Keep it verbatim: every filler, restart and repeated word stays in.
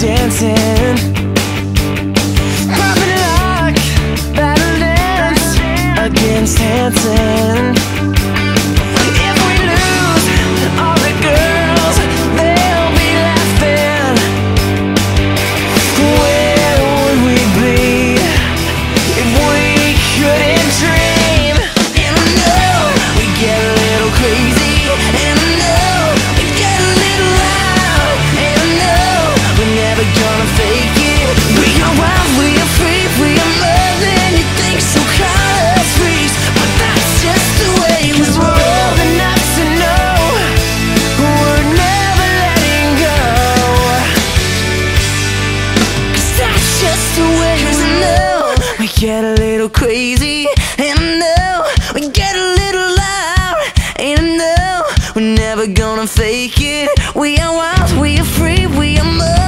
dancing, popping lock, battle dance against Hanson. If we lose, all the girls, they'll be laughing. Where would we be if we couldn't dream? And I know we get a little crazy, and I know we get a little loud, and I know we're never gonna fake it. We are wild, we are free, we are more than you think, so call us freaks. But that's just the way it was. We're old enough to know we're never letting go, 'cause that's just the way it was. I know we get a little crazy, and I know we get a little loud, and I know we're never gonna fake it. We are wild, we are free, we are more